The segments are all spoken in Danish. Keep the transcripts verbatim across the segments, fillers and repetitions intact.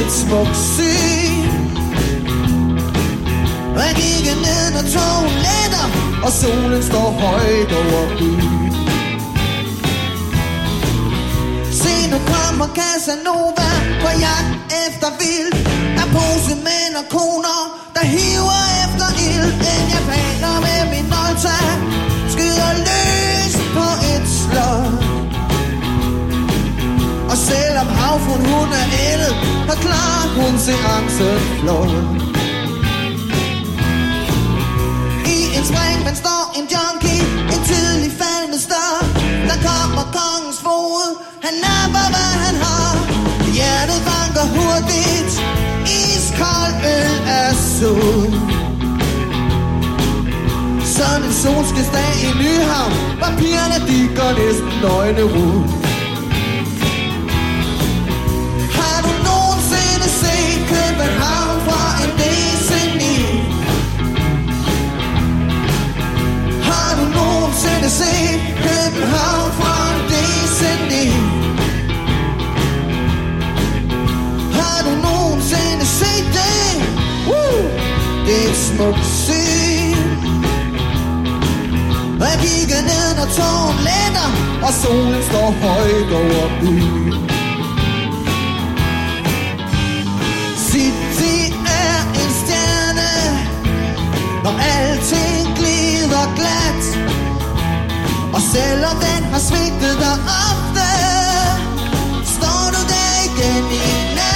et smukt syn. Jeg kigger ned, når togen letter, og solen står højt over byen. Se, nu kommer Casanova på jagt efter vild. Der er posemænd og koner, der hiver efter ild. En japaner med min Minolta skyder løs på et slot. Og selvom havfruen hun er ældet, så klarer hun seancen flot. I en spring, man står en junkie, en tidlig faldende star. Der kommer kongens fod, han napper hvad han har. Hjertet banker hurtigt, iskold øl er sød. Sådan en solskinsdag i Nyhavn, hvor pigerne de går næsten nøgne ud. Har du nogensinde set København fra en D C ni? Har du nogensinde set København fra en D C ni? Har du nogensinde set det? Woo! Det er et smukt syn. Jeg kigger ned, når togen letter, og solen står højt over byen. City er en stjerne, når alting glider glat. Og selvom den har svigtet dig ofte, står du der igen i nat.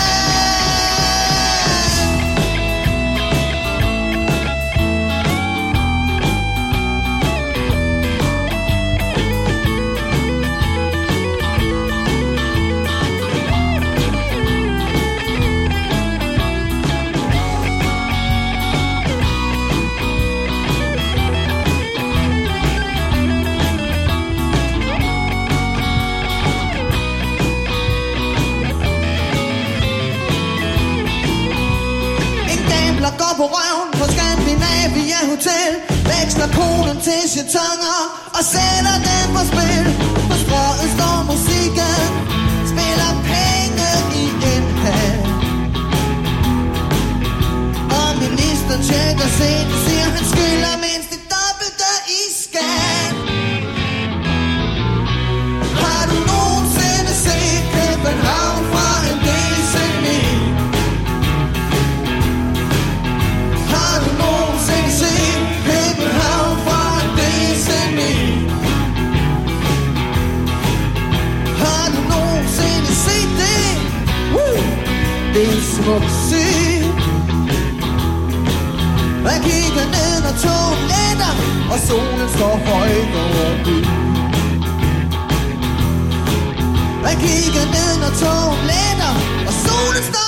Går på røven på Scandinavia Hotel, veksler konen til chatonger og sætter den på spil. På strøget står musikken, spiller penge i en hal. Og ministeren tjekker sen, siger han skylder mindst det dobbelte i skat. Har du nogensinde set København fra en D C ni? Har du nogensinde set København fra en D C ni? Har du nogensinde set det? Woo! Det er et smukt syn. Jeg kigger ned, når togen letter, og solen står højt over byen. Jeg kigger ned, når togen letter, og solen står